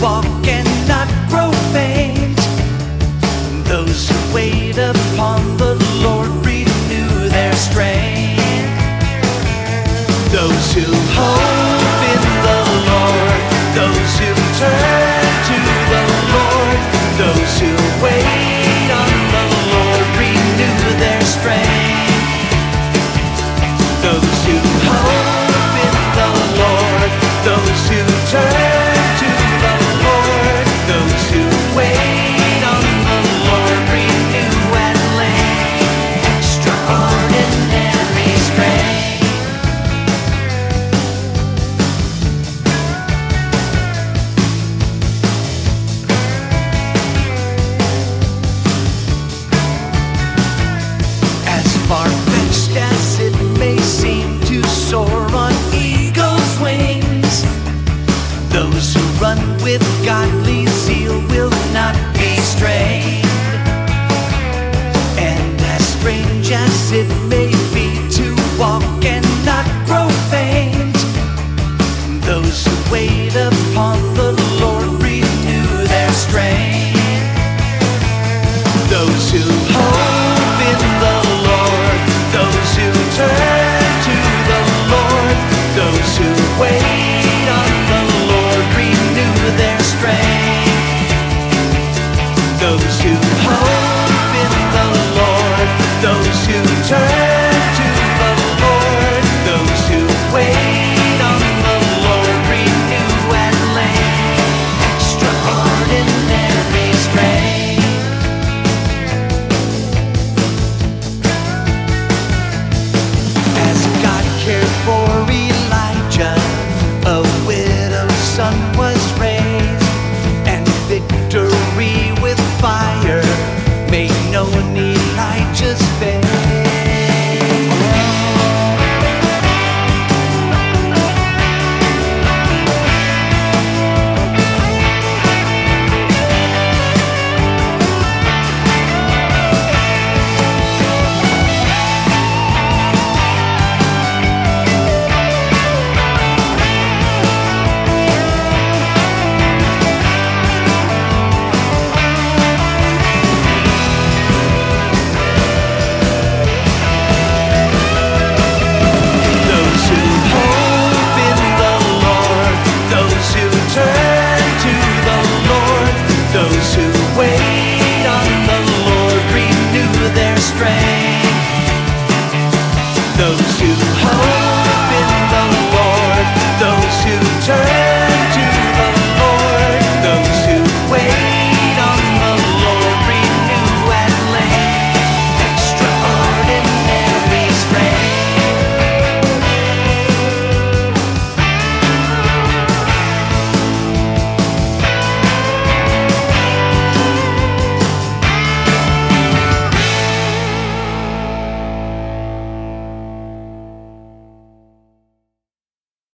walk and not grow faint. Those who wait upon the Lord renew their strength. Those who hope in the Lord, those who turn to the Lord, those who wait on the Lord renew their strength. Those who hope in the Lord, those who turn to the Lord, those who wait on the Lord renew and length extraordinary strength. As far-fetched as it may seem to soar on eagle's wings, those who run with godly zeal will not be strained. And as strange as it may be to walk and not grow faint, those who wait upon